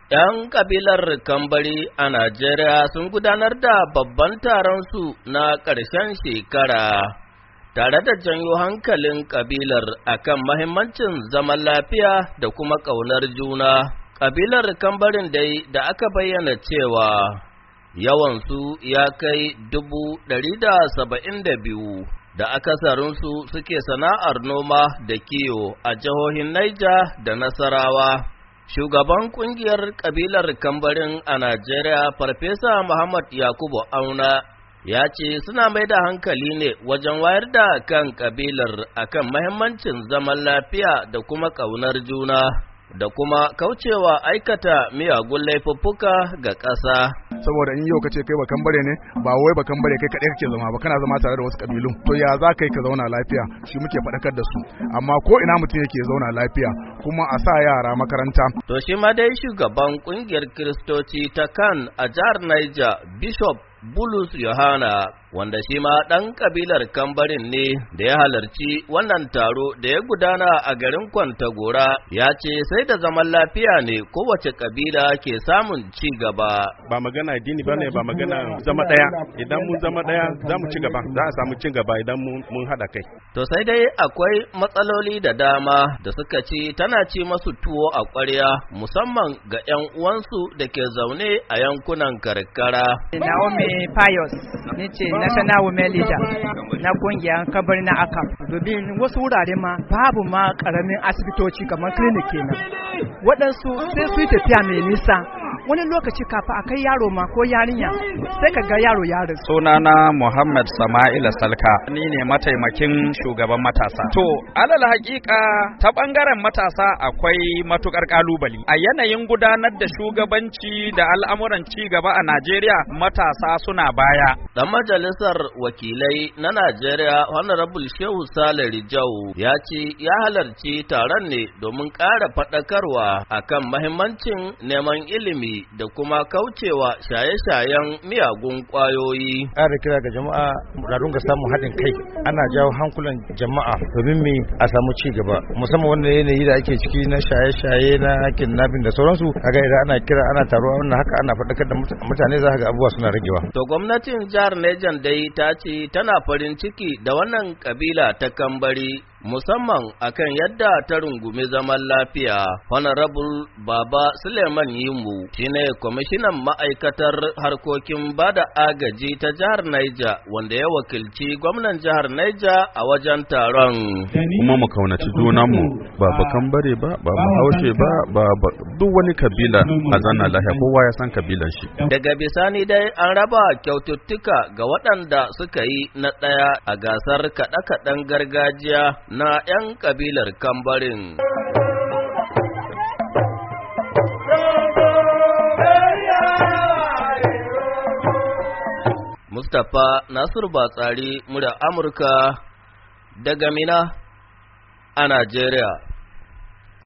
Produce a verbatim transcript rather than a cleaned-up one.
‘Yan kabilar Kambari a Najeriya sun gudanar da babban taron su na ƙarshen shekara, tare da janyo hankalin kabilar akan mahimmancin zaman lafiya da kuma ƙaunar juna. Kabilar Kambarin dai da aka bayyana cewa yawansu ya kai dubu ɗari da saba'in da biyu, da akasarinsu suke sana'ar noma da kiwo a jihohin Niger da Nasarawa. Shugaban ƙungiyar ƙabilar Kambarin a Najeriya, Farfesa Muhammad Yakubu Auna, ya ce suna mai da hankali ne wajen wayar da kan ƙabilar akan mahimmancin zaman lafiya da kuma ƙaunar juna, da kuma kaucewa aikata miyagun laifuffuka ga ƙasa. Saboda in yau ka ce kai ba kambare ne, ba wai ba kambare kai kaɗai kake zama ba, kana zama tare da wasu ƙabilun. To ya za ka yi ka zauna lafiya, shi muke faɗakar da su. Amma ko ina mutum yake zauna lafiya, kuma a sa yara makaranta. To shi ma dai shugaban ƙungiyar Kiristoci ta Kan a jihar Niger, Bishop Bulus Yohana, wanda shi ma ɗan ƙabilar Kambarin ne da ya halarci wannan taro da ya gudana a garin Kwantagora, ya ce sai da zaman lafiya ne kowace ƙabila ke samun ci gaba. Ba magana addini ba ne, ba magana zama ɗaya. Idan mun zama ɗaya za mu ci gaba, za a samu ci gaba idan mun haɗa kai. To sai dai akwai matsaloli da dama da suka ci tana ci masu tuwo a ƙwarya, musamman ga 'yan uwansu da ke zaune a yankunan karkara. Naomi Pius ni ce National Women Leader na kungiyar Kabari na Akap. Domin wasu wurare ma babu ma karamin asibitoci kamar clinic kenan. Waɗansu sai su yi tafiya mai nisa. Wani lokaci kafa a kai yaro ma ko yarinya sai ka ga yaro yaron. Sunana Muhammad Sama'ila Salka, ni ne mataimakin shugaban matasa. To, alal hakika ta bangaren matasa akwai matukar kalubali. A yanayin gudanar da shugabanci da al'amuran ci gaba a Najeriya, matasa suna baya. Dan majalisar wakilai na Najeriya, Honorable Shehu Sale Rijau, ya ce ya halarci taron ne domin ƙara faɗakarwa akan mahimmancin neman ilimi da kuma kaucewa shaye-shayen miyagun ƙwayoyi. Ƙara kira ga jama'a da dunga samun haɗin kai, ana jawo hankulan jama'a domin me a samu ci gaba, musamman wannan yanayi da ake ciki na shaye-shaye na kidnapping da sauransu. Kaga idan ana kira ana taruwa wannan haka ana faɗakar da mutane, za ka ga abubuwa suna ragewa. To gwamnatin jihar Niger dai ta ce tana farin ciki da wannan kabila ta Kambari, musamman akan yadda ta rungumi zaman lafiya. Honorable Baba Suleiman Yimu shine kwamishinan ma'aikatar harkokin bada agaji ta jihar Niger, wanda ya wakilci gwamnan jihar Niger a wajen taron. Kuma mu kaunaci junanmu, ba bakan bare ba, ba bahaushe ba, ba duk wani kabila a zanna lahiya, kowa ya san kabilan shi. Daga bisani dai an raba kyaututtuka ga waɗanda suka yi na ɗaya a gasar kaɗe-kaɗen gargajiya na 'yan kabilar Kambarin. Mustapha Nasiru Batsari, murya Amurka daga Mina a Najeriya.